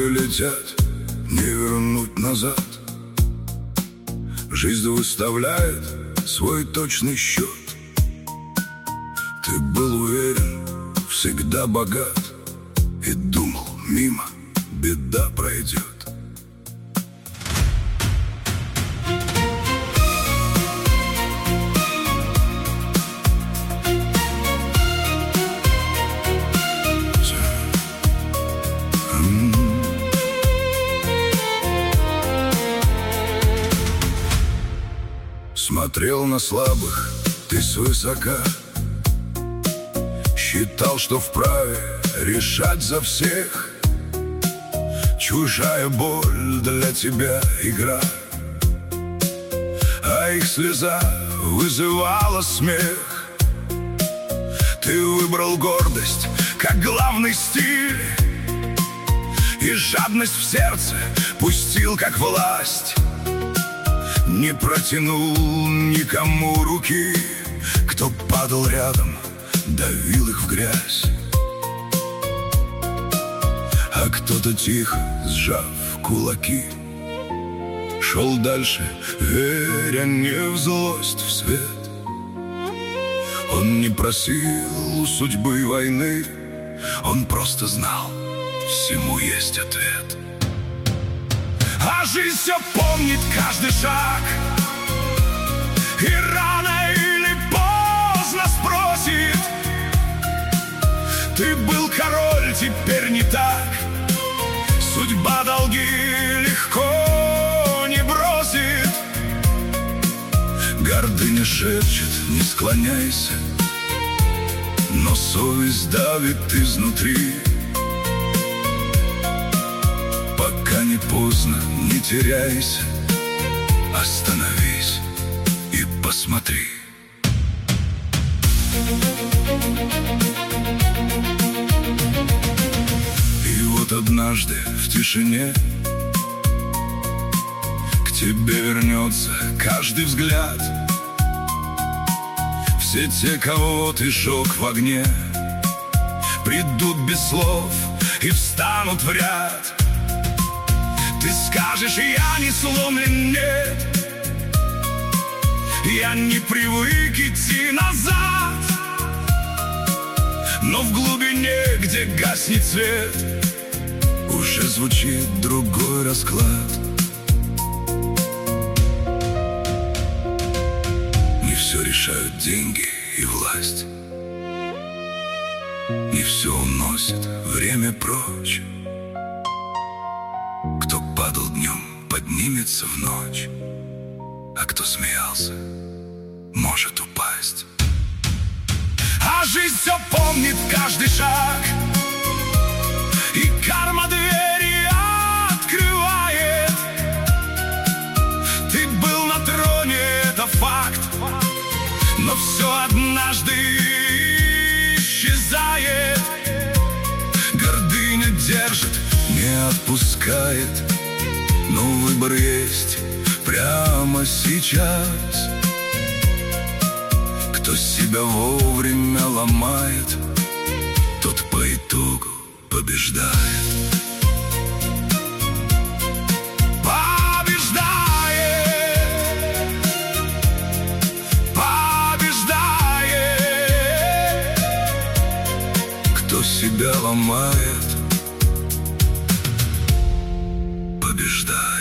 Годы летят, не вернуть назад. Жизнь выставляет свой точный счет. Ты был уверен, всегда богат, и думал, мимо беда пройдет. Смотрел на слабых ты свысока, считал, что вправе решать за всех. Чужая боль для тебя игра, а их слеза вызывала смех. Ты выбрал гордость как главный стиль, и жадность в сердце пустил как власть. Не протянул никому руки, кто падал рядом, давил их в грязь. А кто-то тихо, сжав кулаки, шел дальше, веря не в злость, в свет. Он не просил у судьбы войны, он просто знал, всему есть ответ. А жизнь все помнит каждый шаг, и рано или поздно спросит: ты был король, теперь не так. Судьба долги легко не бросит. Гордыня шепчет: не склоняйся, но совесть давит изнутри. Пока не поздно, не теряйся, остановись и посмотри. И вот однажды в тишине к тебе вернется каждый взгляд. Все те, кого ты жег в огне, придут без слов и встанут в ряд. Ты скажешь: я не сломлен, нет, я не привык идти назад. Но в глубине, где гаснет свет, уже звучит другой расклад. Не все решают деньги и власть, не все уносит время прочь. Кто падал днем, поднимется в ночь, а кто смеялся, может упасть. А жизнь все помнит каждый шаг, и карма двери открывает. Ты был на троне, это факт, но все однажды исчезает. Гордыня держит, не отпускает, но выбор есть прямо сейчас. Кто себя вовремя ломает, тот по итогу побеждает. Кто себя ломает, побеждает.